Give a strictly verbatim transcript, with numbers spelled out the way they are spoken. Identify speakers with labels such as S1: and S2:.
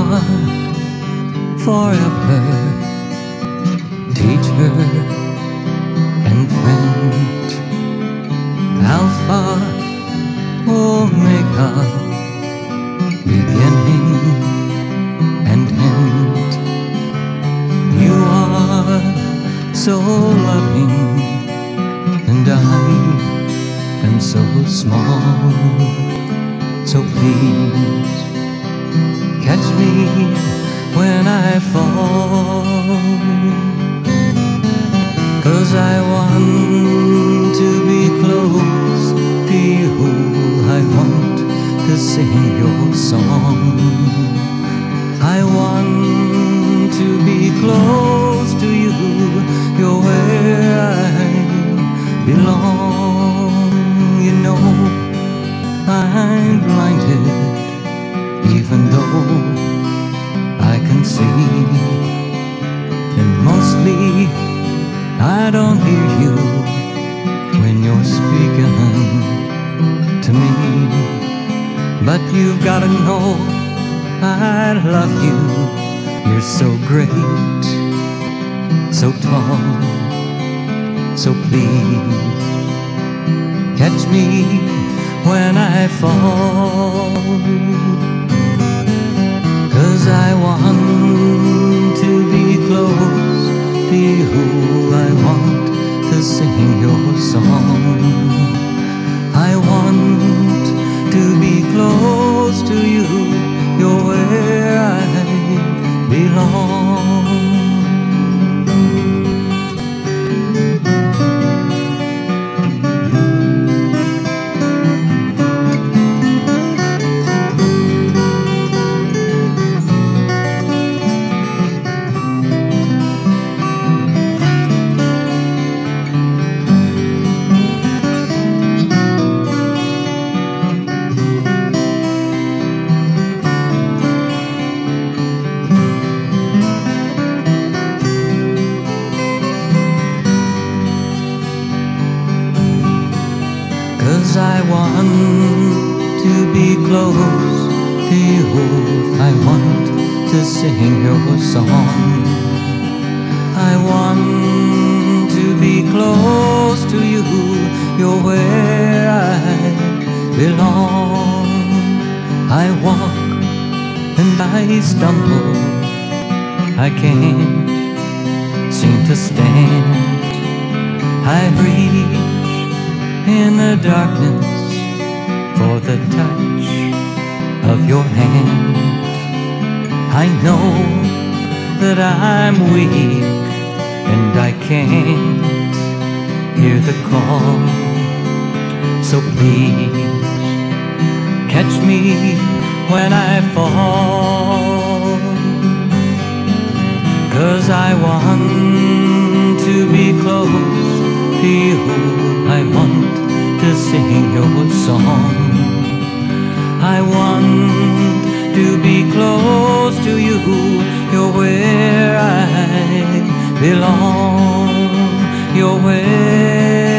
S1: are forever, teacher and friend, Alpha, Omega, beginning and end. You are so loving, and I am so small. So please catch me when I fall, 'cause I want to be close to you. I want to sing your song. I want to be close to you. You're where I belong. You know I'm blinded, even though I can see, and mostly I don't hear you when you're speaking to me. But you've gotta know I love you. You're so great, so tall, so please catch me when I fall, 'cause I want to be close to you. I want to sing your song. I want to be close to you. You're where I belong. Cause I want to be close to you. I want to sing your song. I want to be close to you. You're where I belong. I walk and I stumble. I can't seem to stand. I reach in the darkness for the touch of your hand. I know that I'm weak and I can't hear the call. So please catch me when I fall, 'cause I want to be close to you. I want to sing your song. I want to be close to you. You're where I belong. You're where